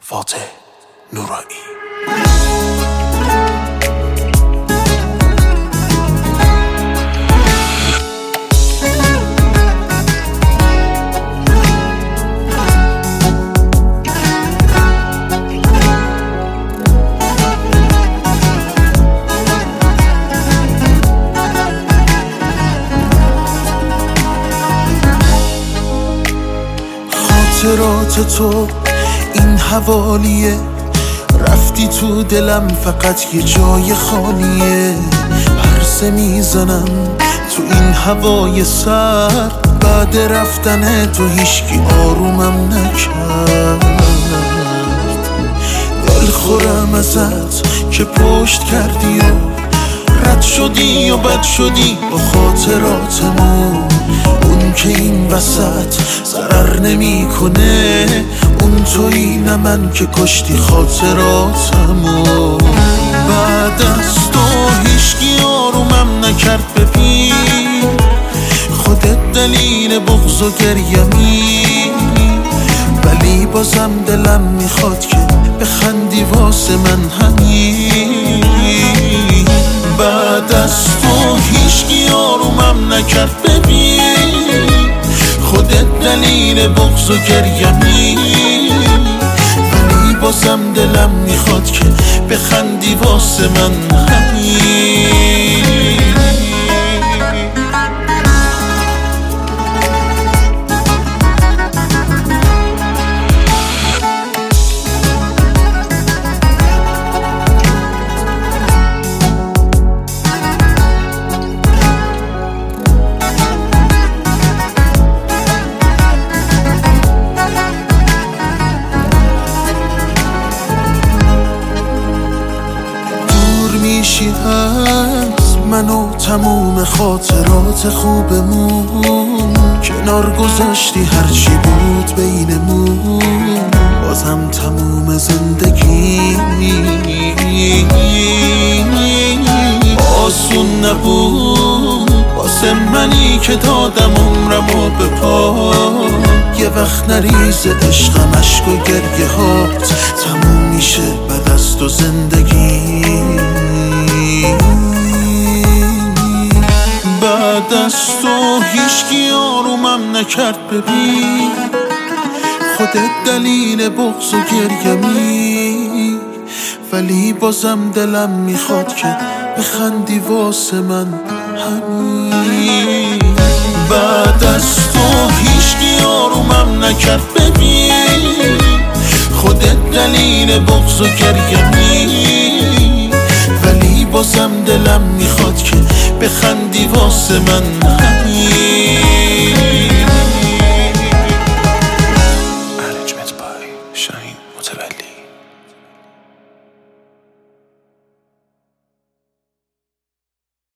فاتح نورایی. خاطرات تو این حوالیه، رفتی تو دلم فقط یه جای خالیه. پرسه میزنم تو این هوای سرد، بعد رفتن تو هیچکی آرومم نکرد. دل خورم ازت که پشت کردی و رد شدی و بد شدی با خاطراتمون. اون که این وسط ضرر نمی کنه، اون تویی نه من که کشتی خاطراتمو. بعد از تو هیچکی آرومم نکرد، ببین خودت دلیل بغض و گریمی. ولی بازم دلم میخواد که بخندی واسه من همین. بعد از تو هیچکی آرومم نکرد، ببین خودت دلیل بغض و گریمی. ولی بازم دلم میخواد که بخندی واسه من همین. از من و تموم خاطرات خوبمون، کنار گذاشتی هرچی بود بینمون. بازم تموم زندگی آسون نبود واسه منی که دادم عمرمو به پا. یه وقت نریز عشقم، عشق و گریه هات تموم میشه بعد از تو زندگی. بعد از تو هیچکی آرومم نکرد، ببین خودت دلیل بغض و گریمی. ولی بازم دلم میخواد که بخندی واسه من همین. بعد از تو هیچکی آرومم نکرد، ببین خودت دلیل بغض و گریمی. ولی بازم دلم میخواد که بخندی واسه من همین.